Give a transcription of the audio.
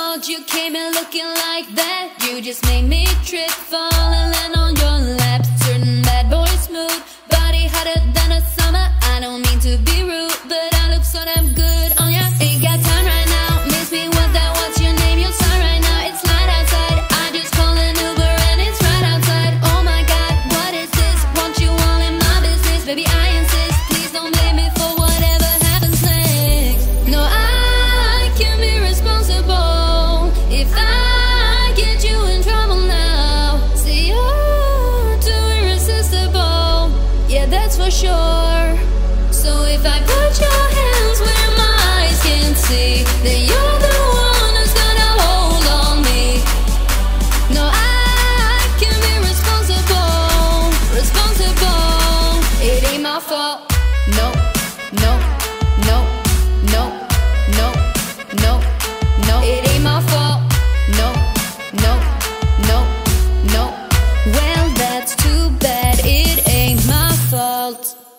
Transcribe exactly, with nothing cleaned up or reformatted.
thought you came in looking like that. You just made me trip, fall and land on your lap. Certain bad boy smooth, body hotter than a summer. I don't mean to be rude, but I look so damn good on ya. Ain't got time right now, miss me with that. What's your name? You'll sign right now. It's light outside. I just call an Uber and it's right outside. Oh my God, what is this? Want you all in my business, baby? I insist. Please don't blame me for whatever happens next. No, I can be responsible if I get you in trouble now. See, you're too irresistible, yeah, that's for sure. So if I put your hands where my eyes can't see, then you're the one who's gonna hold on me. No, I can be responsible, responsible. It ain't my fault. No, no, no, no, no, no, no. It ain't my fault. No, no, no, no. Well, that's too bad. It ain't my fault.